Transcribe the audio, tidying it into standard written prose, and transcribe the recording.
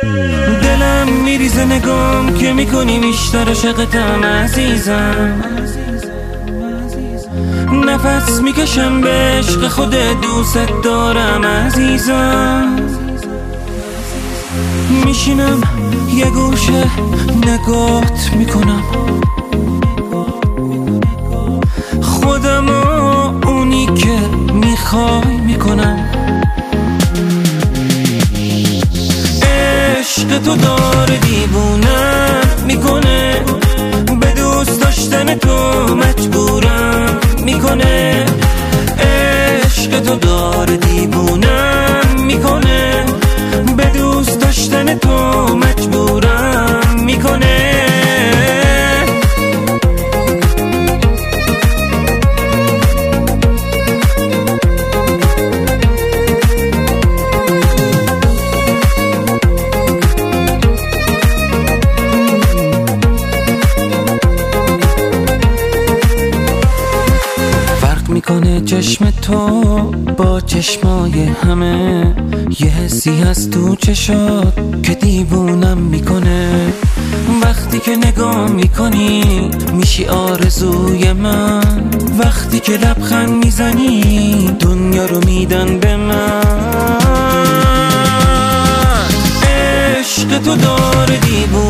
دلم میریزه نگام که میکنی بیشتر عشقتم عزیزم. نفس میکشم به عشق خودت، دوست دارم عزیزم. میشینم یه گوشه نگات میکنم، خودم و اونی که میخوای میکنم. عشق تو داره دیوونم میکنه، به دوست داشتن تو مجبورم میکنه. عشق تو داره دیوونم میکنه، به دوست داشتن تو مجبورم میکنه. میکنه چشم تو با چشمای همه، یه حسی هست تو چشات که دیوونم میکنه. وقتی که نگاه میکنی میشی آرزوی من، وقتی که لبخند میزنی دنیا رو میدن به من. عشق تو داره دیوونم